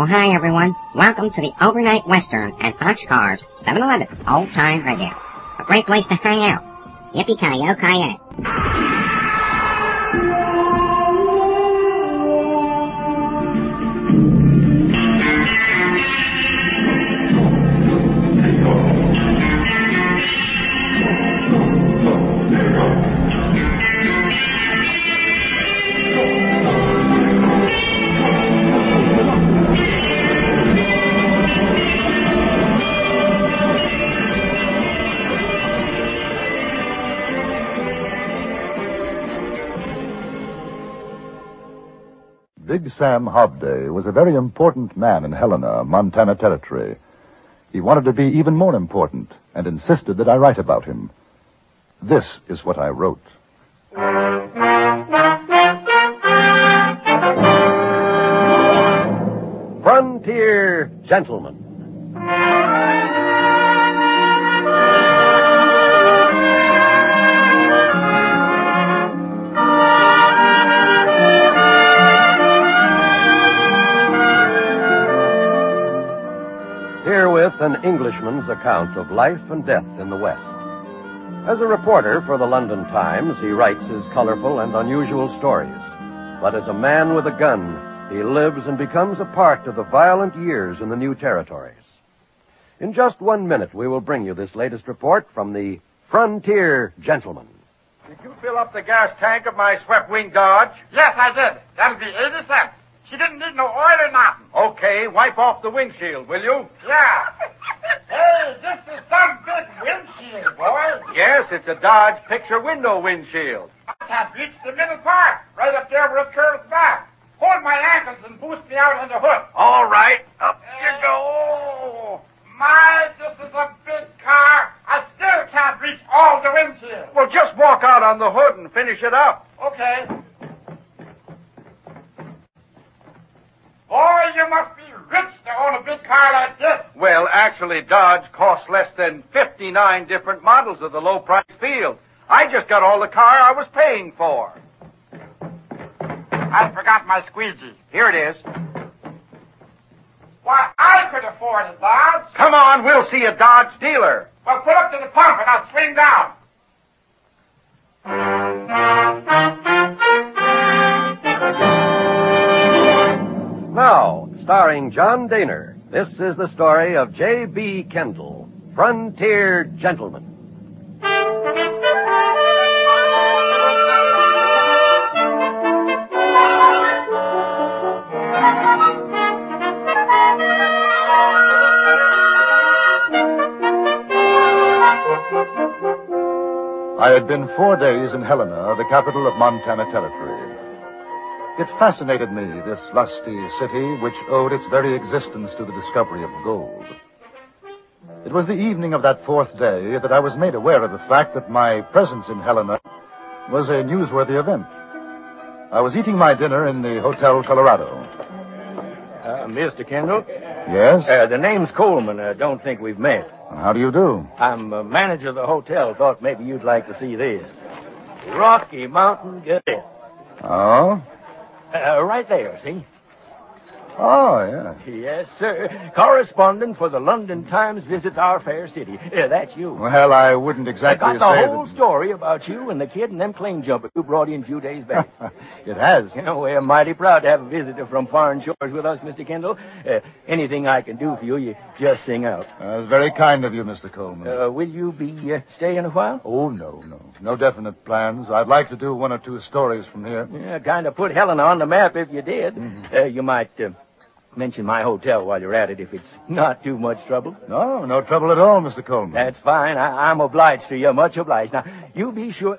Well, hi, everyone. Welcome to the Overnight Western at Boxcars 7-Eleven Old Time Radio. A great place to hang out. Yippee-ki-yo-ki-yay. Big Sam Hobday was a very important man in Helena, Montana Territory. He wanted to be even more important and insisted that I write about him. This is what I wrote. Frontier Gentleman. Herewith an Englishman's account of life and death in the West. As a reporter for the London Times, he writes his colorful and unusual stories. But as a man with a gun, he lives and becomes a part of the violent years in the new territories. In just 1 minute, we will bring you this latest report from the Frontier Gentleman. Did you fill up the gas tank of my swept-wing Dodge? Yes, I did. That'll be 80 cents. She didn't need no oil or nothing. Okay, wipe off the windshield, will you? Yeah. Hey, this is some big windshield, boys. Yes, it's a Dodge picture window windshield. I can't reach the middle part, right up there where it curves back. Hold my ankles and boost me out on the hood. All right, up you go. My, this is a big car. I still can't reach all the windshield. Well, just walk out on the hood and finish it up. Okay. Boy, you must be rich to own a big car like this. Well, actually, Dodge costs less than 59 different models of the low-price field. I just got all the car I was paying for. I forgot my squeegee. Here it is. Why, I could afford a Dodge. Come on, we'll see a Dodge dealer. Well, put up to the pump and I'll swing down. Now, starring John Daner, this is the story of J.B. Kendall, Frontier Gentleman. I had been 4 days in Helena, the capital of Montana Territory. It fascinated me, this lusty city, which owed its very existence to the discovery of gold. It was the evening of that 4th day that I was made aware of the fact that my presence in Helena was a newsworthy event. I was eating my dinner in the Hotel Colorado. Mr. Kendall? Yes? The name's Coleman. Don't think we've met. How do you do? I'm manager of the hotel. Thought maybe you'd like to see this. Rocky Mountain Gazette. Oh? Right there, see? Oh, yeah. Yes, sir. Correspondent for the London Times visits our fair city. That's you. Well, I wouldn't exactly I got the say whole story about you and the kid and them claim jumpers you brought in a few days back. It has. You know, we're mighty proud to have a visitor from foreign shores with us, Mr. Kendall. Anything I can do for you, you just sing out. That's very kind of you, Mr. Coleman. Will you be staying a while? Oh, no. No definite plans. I'd like to do 1 or 2 stories from here. Yeah, kind of put Helena on the map if you did. Mm-hmm. You might mention my hotel while you're at it if it's not too much trouble. No trouble at all, Mr. Coleman. That's fine. I'm obliged to you, much obliged. Now, you be sure...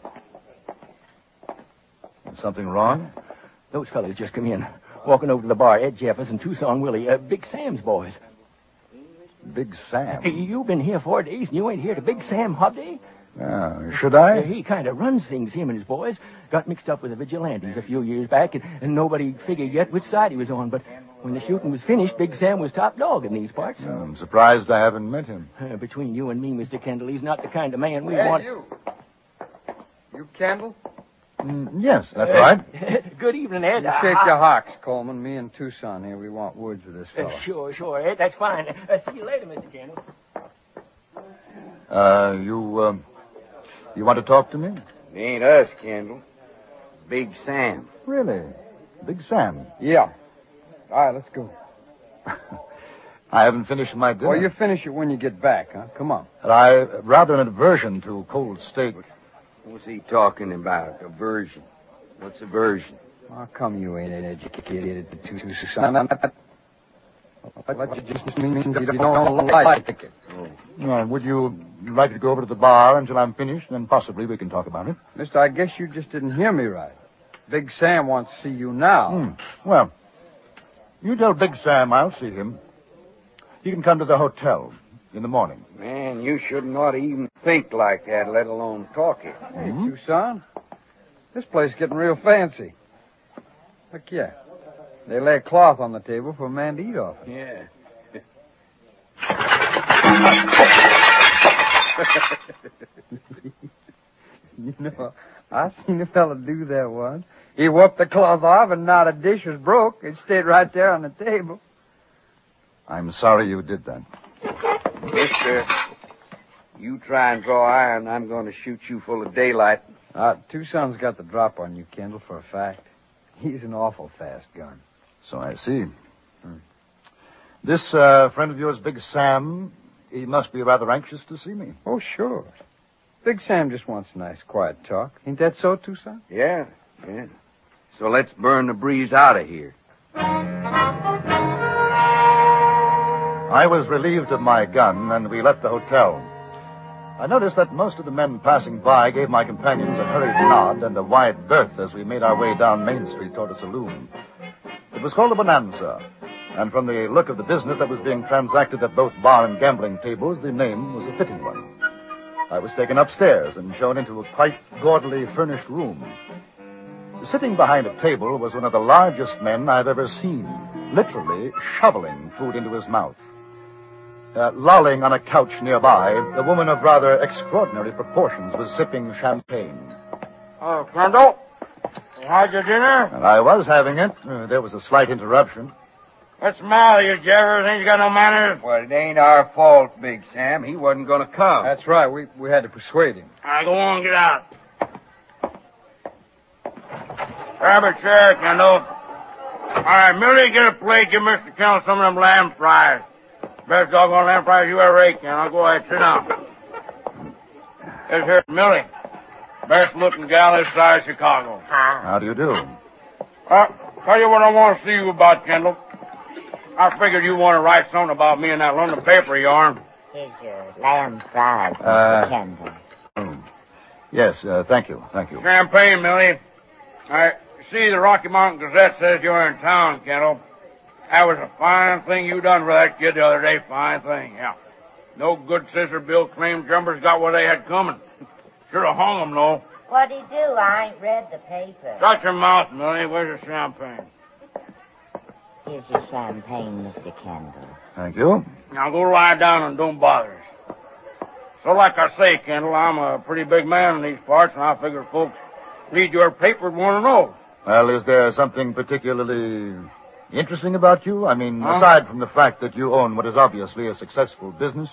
Something wrong? Those fellas just come in. Walking over to the bar, Ed Jeffers and Tucson Willie, Big Sam's boys. Big Sam? You've been here 4 days and you ain't here to Big Sam Hobday? Should I? He kind of runs things, him and his boys. Got mixed up with the vigilantes a few years back, and nobody figured yet which side he was on. But when the shooting was finished, Big Sam was top dog in these parts. I'm surprised I haven't met him. Between you and me, Mr. Kendall, he's not the kind of man we want. You Kendall? Yes, that's right. Good evening, Ed. You shake your hocks, Coleman. Me and Tucson here, we want words with this fellow. Sure, Ed. That's fine. See you later, Mr. Kendall. You want to talk to me? It ain't us, Kendall. Big Sam. Really? Big Sam? Yeah. All right, let's go. I haven't finished my dinner. Well, you finish it when you get back, huh? Come on. Rather an aversion to cold steak. What's he talking about? Aversion. What's aversion? How come you ain't educated, Tucson? What you just means you don't like it. Would you like to go over to the bar until I'm finished, and possibly we can talk about it? Mister, I guess you just didn't hear me right. Big Sam wants to see you now. Well, you tell Big Sam I'll see him. He can come to the hotel in the morning. Man, you shouldn't ought to even think like that, let alone talk it. Hey, Tucson, this place is getting real fancy. Look, yeah. They lay a cloth on the table for a man to eat off it. Yeah. You know, I seen a fella do that once. He whooped the cloth off and not a dish was broke. It stayed right there on the table. I'm sorry you did that. Mister, you try and draw iron, I'm going to shoot you full of daylight. Tucson's got the drop on you, Kendall, for a fact. He's an awful fast gun. So I see. This friend of yours, Big Sam, he must be rather anxious to see me. Oh, sure. Big Sam just wants a nice, quiet talk. Ain't that so, Tucson? Yeah. So let's burn the breeze out of here. I was relieved of my gun, and we left the hotel. I noticed that most of the men passing by gave my companions a hurried nod and a wide berth as we made our way down Main Street toward a saloon. It was called the Bonanza, and from the look of the business that was being transacted at both bar and gambling tables, the name was a fitting one. I was taken upstairs and shown into a quite gaudily furnished room. Sitting behind a table was one of the largest men I've ever seen, literally shoveling food into his mouth. Lolling on a couch nearby, a woman of rather extraordinary proportions was sipping champagne. Oh, Kendall, you had your dinner? And I was having it. There was a slight interruption. What's the matter, you jabbers? Ain't you got no manners? Well, it ain't our fault, Big Sam. He wasn't going to come. That's right. We had to persuade him. All right, go on, get out. Grab a chair, Kendall. All right, Millie, get a plate. Give Mr. Kendall some of them lamb fries. Best doggone lamb fries you ever ate, Kendall. Go ahead, sit down. This here's Millie. Best looking gal this side of Chicago. How do you do? Tell you what I want to see you about, Kendall. I figured you want to write something about me in that London paper of yourn. Here's your lamb fries, Mr. Kendall. Yes, thank you. Champagne, Millie. I see the Rocky Mountain Gazette says you're in town, Kendall. That was a fine thing you done for that kid the other day. Fine thing, yeah. No good sister Bill claimed jumpers got what they had coming. Should have hung them, though. What'd he do? I ain't read the paper. Shut your mouth, Millie. Where's your champagne? Here's your champagne, Mr. Kendall. Thank you. Now go lie down and don't bother us. So like I say, Kendall, I'm a pretty big man in these parts, and I figure folks read your paper would want to know. Well, is there something particularly interesting about you? I mean, aside from the fact that you own what is obviously a successful business?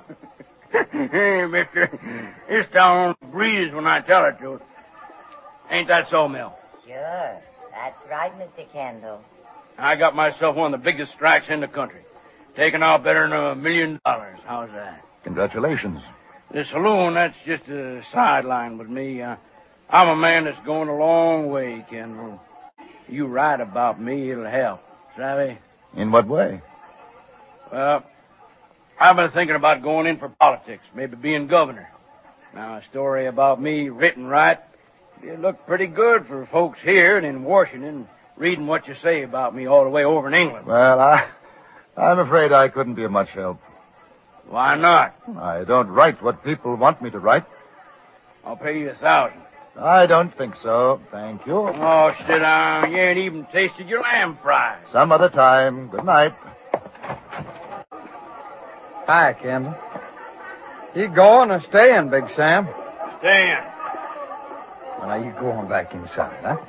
Hey, mister, it's down on the breeze when I tell it to you. Ain't that so, Mill? Sure. That's right, Mr. Kendall. I got myself one of the biggest strikes in the country. Taking out better than $1 million. How's that? Congratulations. The saloon, that's just a sideline with me. I'm a man that's going a long way, Kendall. You write about me, it'll help. Savvy? In what way? Well, I've been thinking about going in for politics, maybe being governor. Now, a story about me written right, it'd look pretty good for folks here and in Washington, reading what you say about me all the way over in England. Well, I'm afraid I couldn't be of much help. Why not? I don't write what people want me to write. I'll pay you $1,000. I don't think so. Thank you. Oh, sit down. You ain't even tasted your lamb fries. Some other time. Good night. Hi, Kendall. You going or staying, Big Sam? Staying. Well, now, you go on back inside, huh?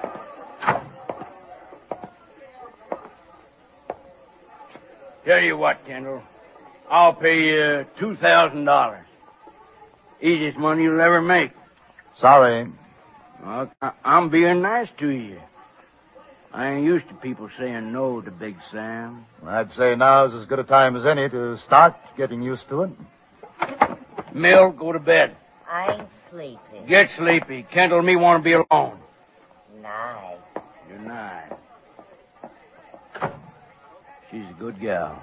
Tell you what, Kendall. I'll pay you $2,000. Easiest money you'll ever make. Sorry. Well, I'm being nice to you. I ain't used to people saying no to Big Sam. I'd say now's as good a time as any to start getting used to it. Mill, go to bed. I ain't sleepy. Get sleepy. Kendall and me want to be alone. Night. Good night. She's a good gal.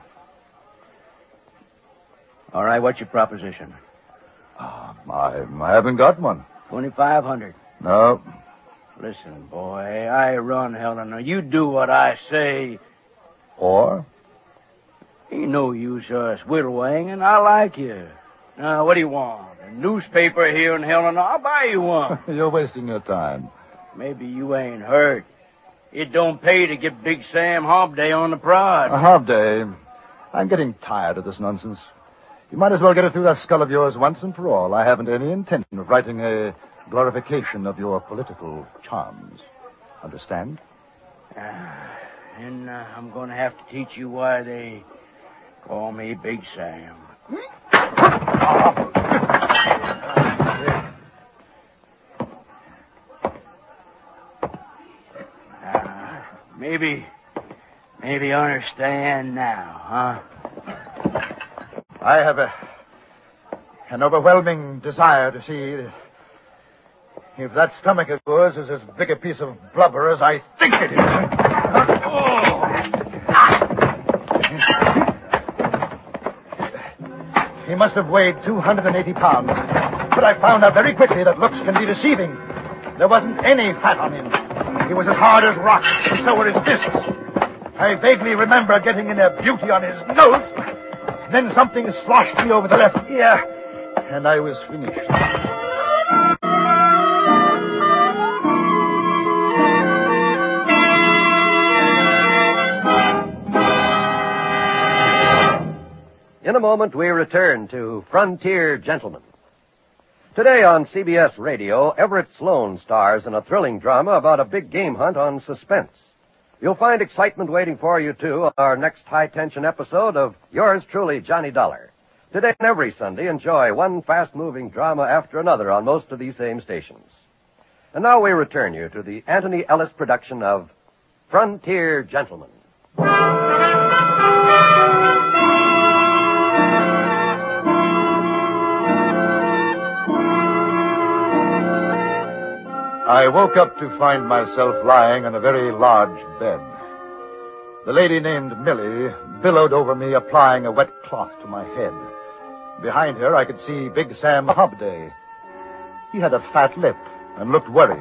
All right, what's your proposition? I haven't got one. 2,500. No. Listen, boy, I run Helena. You do what I say. Or? Ain't no use us whittlewanging. I like you. Now, what do you want? A newspaper here in Helena? I'll buy you one. You're wasting your time. Maybe you ain't hurt. It don't pay to get Big Sam Hobday on the prod. Hobday, I'm getting tired of this nonsense. You might as well get it through that skull of yours once and for all. I haven't any intention of writing a glorification of your political charms. Understand? And I'm going to have to teach you why they call me Big Sam. Maybe you understand now, huh? I have an overwhelming desire to see if that stomach of yours is as big a piece of blubber as I think it is. He must have weighed 280 pounds, but I found out very quickly that looks can be deceiving. There wasn't any fat on him. He was as hard as rock, and so were his fists. I vaguely remember getting in a beauty on his nose. Then something sloshed me over the left ear, and I was finished. In a moment, we return to Frontier Gentlemen. Today on CBS Radio, Everett Sloan stars in a thrilling drama about a big game hunt on Suspense. You'll find excitement waiting for you, too, on our next high-tension episode of Yours Truly, Johnny Dollar. Today and every Sunday, enjoy one fast-moving drama after another on most of these same stations. And now we return you to the Anthony Ellis production of Frontier Gentlemen. I woke up to find myself lying on a very large bed. The lady named Millie billowed over me, applying a wet cloth to my head. Behind her, I could see Big Sam Hobday. He had a fat lip and looked worried.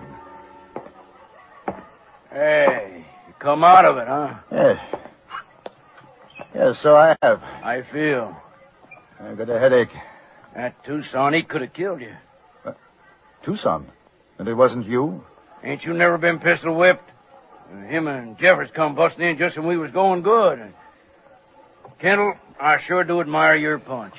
Hey, you come out of it, huh? Yes. Yes, so I have. I feel. I've got a headache. That Tucson, he could have killed you. Tucson? And it wasn't you? Ain't you never been pistol whipped? Him and Jeffers come busting in just when we was going good. Kendall, I sure do admire your punch.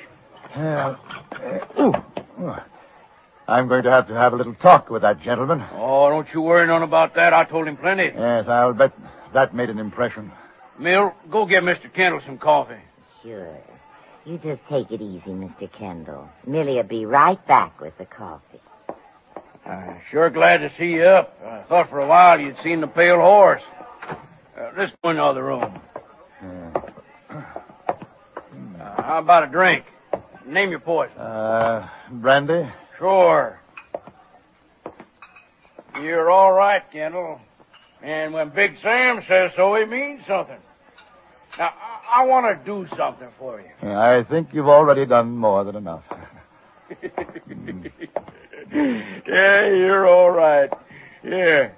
I'm going to have a little talk with that gentleman. Oh, don't you worry none about that. I told him plenty. Yes, I'll bet that made an impression. Mill, go get Mr. Kendall some coffee. Sure. You just take it easy, Mr. Kendall. Millie'll be right back with the coffee. Sure glad to see you up. I thought for a while you'd seen the pale horse. Let's go in the other room. How about a drink? Name your poison. Brandy? Sure. You're all right, Kendall. And when Big Sam says so, he means something. Now, I want to do something for you. I think you've already done more than enough. Yeah, you're all right. Here.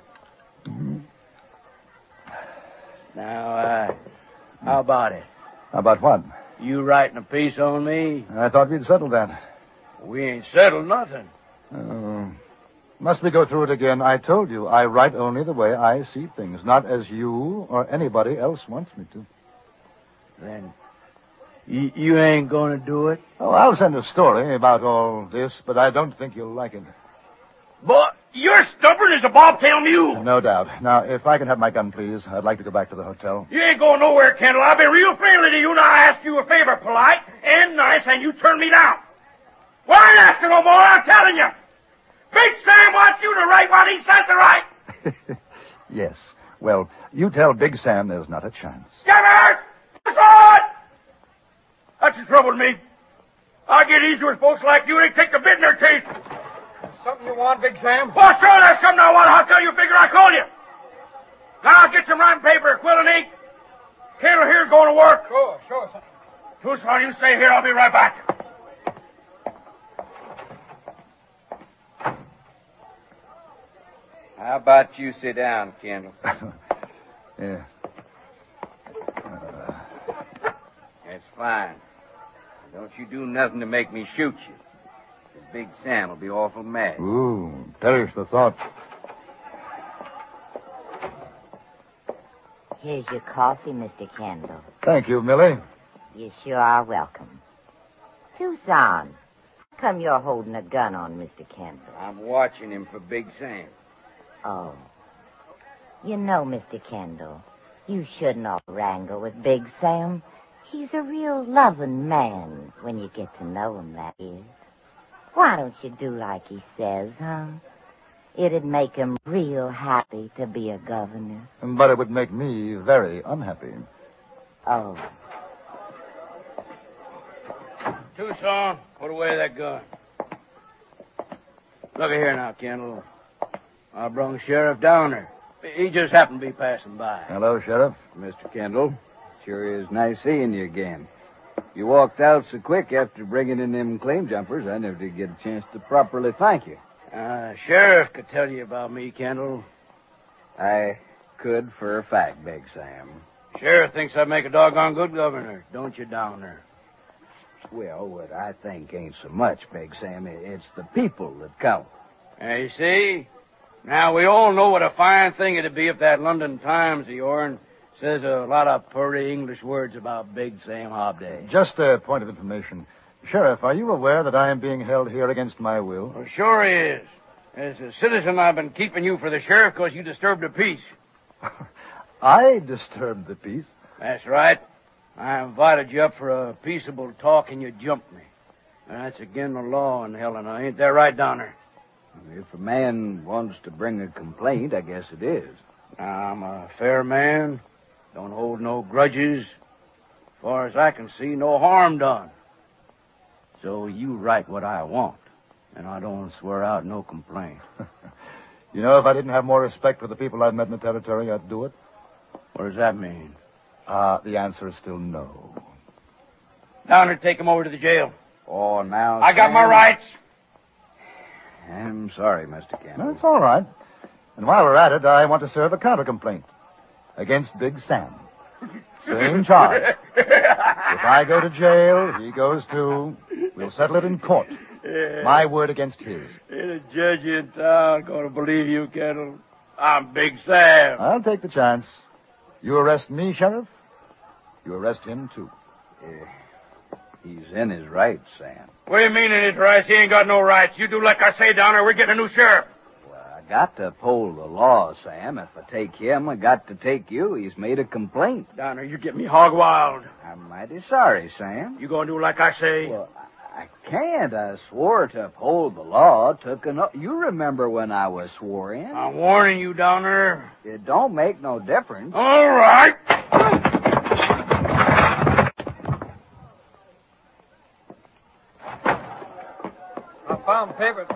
Now, how about it? How about what? You writing a piece on me? I thought we'd settled that. We ain't settled nothing. Must we go through it again? I told you, I write only the way I see things, not as you or anybody else wants me to. Then, you ain't gonna do it? Oh, I'll send a story about all this, but I don't think you'll like it. Boy, You're stubborn as a bobtail mule. No doubt. Now, if I can have my gun, please, I'd like to go back to the hotel. You ain't going nowhere, Kendall. I've been real friendly to you. Now I asked you a favor, polite and nice, and you turned me down. Well, I ain't asking no more. I'm telling you. Big Sam wants you to write what he says to write. Yes. Well, you tell Big Sam there's not a chance. Get hurt! That's all! That's the trouble with me. I get easy with folks like you. They take the bit in their teeth. Something you want, Big Sam? Well, sure, there's something I want. I'll tell you. Figure I call you. Now, I'll get some writing paper, quill and ink. Kendall here's going to work. Sure. Tucson, you stay here. I'll be right back. How about you sit down, Kendall? Yeah. That's fine. Don't you do nothing to make me shoot you. 'Cause Big Sam will be awful mad. Ooh, perish the thought. Here's your coffee, Mr. Kendall. Thank you, Millie. You sure are welcome. Tucson, how come you're holding a gun on Mr. Kendall? I'm watching him for Big Sam. Oh. You know, Mr. Kendall, you shouldn't all wrangle with Big Sam. He's a real loving man when you get to know him, that is. Why don't you do like he says, huh? It'd make him real happy to be a governor. But it would make me very unhappy. Oh. Tucson, put away that gun. Look here now, Kendall. I brung Sheriff Downer. He just happened to be passing by. Hello, Sheriff. Mr. Kendall, sure is nice seeing you again. You walked out so quick after bringing in them claim jumpers, I never did get a chance to properly thank you. Sheriff could tell you about me, Kendall. I could for a fact, Big Sam. Sheriff thinks I'd make a doggone good governor, don't you, Downer? Well, what I think ain't so much, Big Sam. It's the people that count. You see? Now, we all know what a fine thing it'd be if that London Times of yourn says a lot of pretty English words about Big Sam Hobday. Just a point of information. Sheriff, are you aware that I am being held here against my will? Well, sure he is. As a citizen, I've been keeping you for the sheriff because you disturbed the peace. I disturbed the peace. That's right. I invited you up for a peaceable talk and you jumped me. That's against the law in Helena. Ain't that right, Downer? If a man wants to bring a complaint, I guess it is. Now, I'm a fair man. Don't hold no grudges. As far as I can see, no harm done. So you write what I want, and I don't swear out no complaint. You know, if I didn't have more respect for the people I've met in the territory, I'd do it. What does that mean? The answer is still no. Downer, take him over to the jail. Oh, now, I got my rights. I'm sorry, Mr. Kendall. That's all right. And while we're at it, I want to serve a counter-complaint against Big Sam. Same charge. If I go to jail, he goes too. We'll settle it in court. My word against his. Ain't a judge in town gonna believe you, Kendall. I'm Big Sam. I'll take the chance. You arrest me, Sheriff, you arrest him, too. He's in his rights, Sam. What do you mean in his rights? He ain't got no rights. You do like I say, Downer. We're getting a new sheriff. Well, I got to uphold the law, Sam. If I take him, I got to take you. He's made a complaint. Downer, you get me hog wild. I'm mighty sorry, Sam. You gonna do like I say? Well, I can't. I swore to uphold the law. You remember when I was swore in? I'm warning you, Downer. It don't make no difference. All right. I found the papers.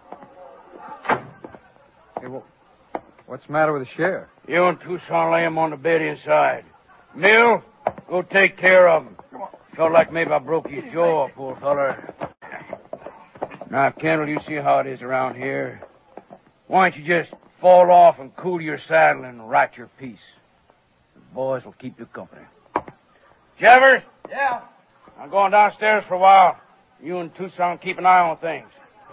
Hey, what's the matter with the sheriff? You and Tucson lay him on the bed inside. Mill, go take care of him. Felt like maybe I broke his jaw, poor feller. Now, Kendall, you see how it is around here. Why don't you just fall off and cool your saddle and write your piece? The boys will keep you company. Javers? Yeah. I'm going downstairs for a while. You and Tucson keep an eye on things.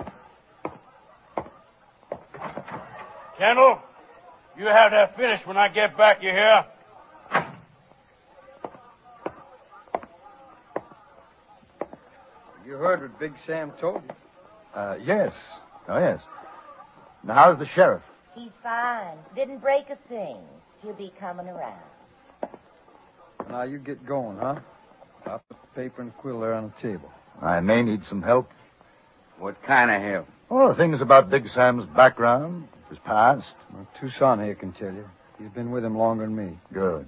Kendall, you have that finished when I get back, you hear? You heard what Big Sam told you. Yes. Oh, yes. Now, how's the sheriff? He's fine. Didn't break a thing. He'll be coming around. Now you get going, huh? I'll put the paper and quill there on the table. I may need some help. What kind of help? Oh, things about Big Sam's background, his past. Well, Tucson here can tell you. He's been with him longer than me. Good.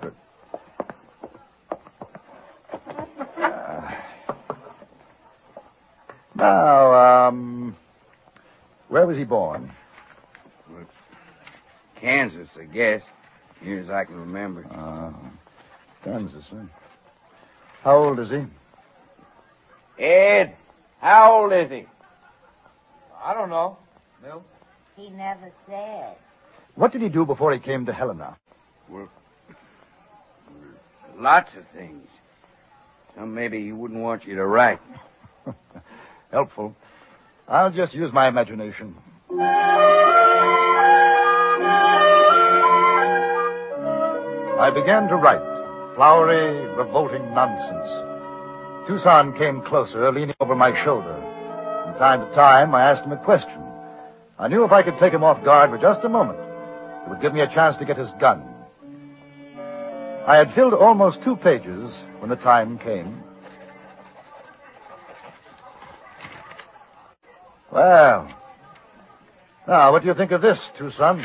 Now, where was he born? Well, Kansas, I guess. Near as I can remember. Kansas, huh? How old is he? Ed, how old is he? I don't know. Milt? He never said. What did he do before he came to Helena? Well, lots of things. Some maybe he wouldn't want you to write. Helpful. I'll just use my imagination. I began to write flowery, revolting nonsense. Tucson came closer, leaning over my shoulder. From time to time, I asked him a question. I knew if I could take him off guard for just a moment, it would give me a chance to get his gun. I had filled almost 2 pages when the time came. Well, now, what do you think of this, Tucson?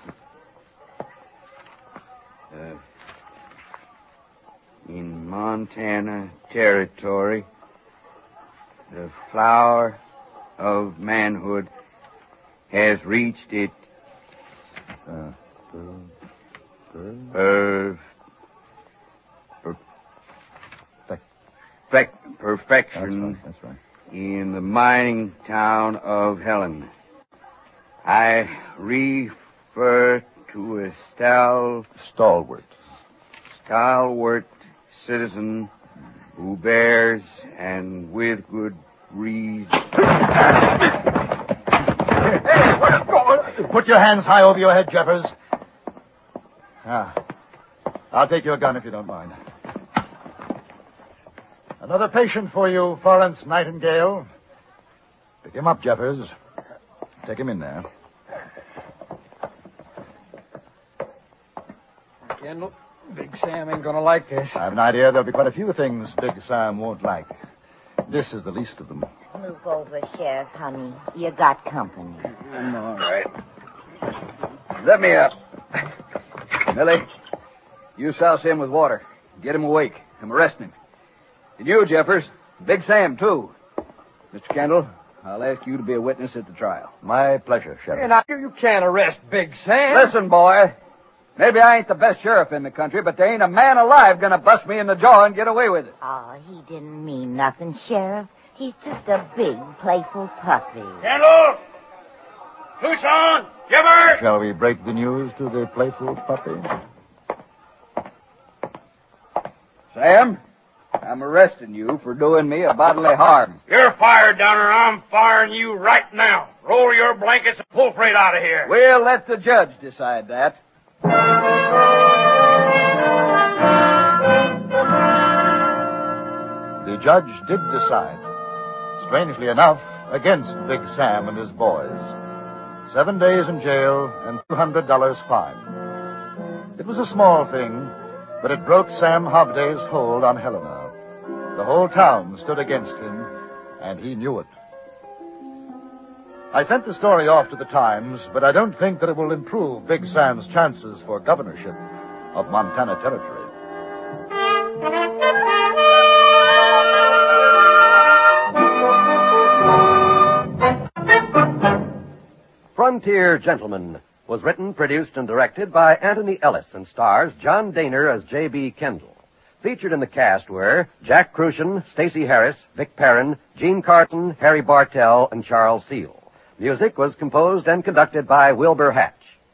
In Montana Territory, the flower of manhood has reached its perfection. That's right. In the mining town of Helena. I refer to a Stalwart citizen who bears, and with good reason. Put your hands high over your head, Jeffers. I'll take your gun if you don't mind. Another patient for you, Florence Nightingale. Pick him up, Jeffers. Take him in there. Kendall, Big Sam ain't gonna like this. I have an idea there'll be quite a few things Big Sam won't like. This is the least of them. Move over, Sheriff, honey. You got company. All right. Let me up. Millie, you souse him with water. Get him awake. I'm arresting him. And you, Jeffers. Big Sam, too. Mr. Kendall, I'll ask you to be a witness at the trial. My pleasure, Sheriff. Hey, now, you can't arrest Big Sam. Listen, boy. Maybe I ain't the best sheriff in the country, but there ain't a man alive gonna bust me in the jaw and get away with it. Oh, he didn't mean nothing, Sheriff. He's just a big, playful puppy. Kendall! Tucson! Jeffers! Shall we break the news to the playful puppy? Sam, I'm arresting you for doing me a bodily harm. You're fired, Downer. I'm firing you right now. Roll your blankets and pull freight out of here. We'll let the judge decide that. The judge did decide, strangely enough, against Big Sam and his boys. 7 days in jail and $200 fine. It was a small thing, but it broke Sam Hobday's hold on Helena. The whole town stood against him, and he knew it. I sent the story off to the Times, but I don't think that it will improve Big Sam's chances for governorship of Montana Territory. Frontier Gentlemen was written, produced, and directed by Anthony Ellis and stars John Daner as J.B. Kendall. Featured in the cast were Jack Crucian, Stacey Harris, Vic Perrin, Gene Carson, Harry Bartell, and Charles Seal. Music was composed and conducted by Wilbur Hatch.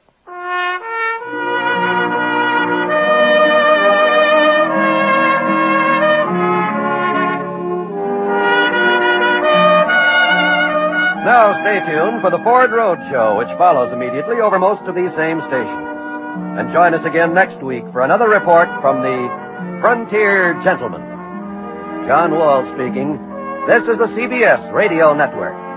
Now stay tuned for the Ford Road Show, which follows immediately over most of these same stations. And join us again next week for another report from the Frontier Gentlemen. John Wall speaking. This is the CBS Radio Network.